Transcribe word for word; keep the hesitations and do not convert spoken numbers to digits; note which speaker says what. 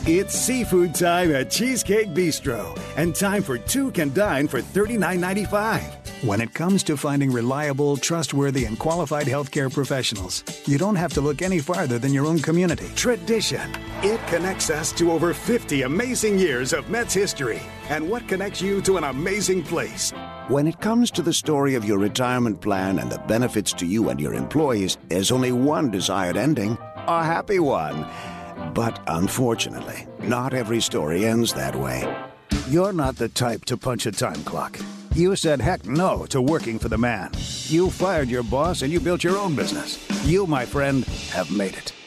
Speaker 1: It's seafood time at Cheesecake Bistro, and time for two can dine for thirty-nine ninety-five. When it comes to finding reliable, trustworthy, and qualified healthcare professionals, you don't have to look any farther than your own community. Tradition. It connects us to over fifty amazing years of Mets history. And what connects you to an amazing place?
Speaker 2: When it comes to the story of your retirement plan and the benefits to you and your employees, there's only one desired ending, a happy one. But unfortunately, not every story ends that way.
Speaker 1: You're not the type to punch a time clock. You said heck no to working for the man. You fired your boss and you built your own business. You, my friend, have made it.